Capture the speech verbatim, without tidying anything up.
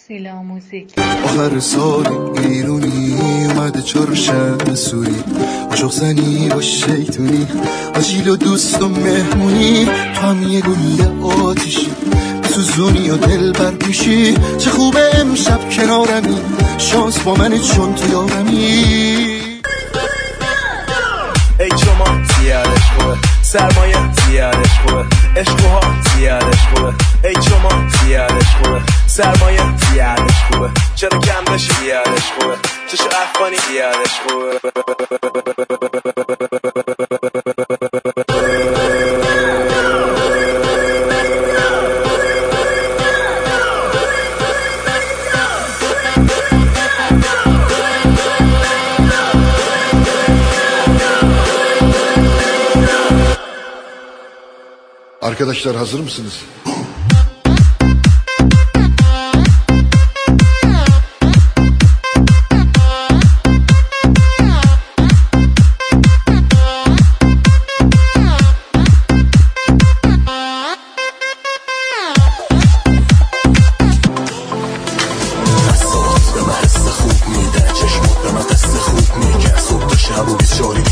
سیلا موزیک. آخر سال ایرونی اومده چهارشنبه سوری، عاشق زنی با شیطونی، آجیل و دوست و مهمونی، تو هم یه گله آتیشی سوزونی و دل بر میشی. چه خوبه امشب کنارمی، شانس با منه چون تو یارمی. ای شما زیادش خوبه، سرمایه زیادش خوبه، عشقوها زیادش خوبه. ای شما زیادش خوبه، سرمایه زیادش خوبه، چرا کم بشه زیادش خوبه، چشو افغانی زیادش خوبه. Arkadaşlar hazır mısınız? خوب میده چشمات به من قصه خوب میگه صبح تا شب و بیست چاری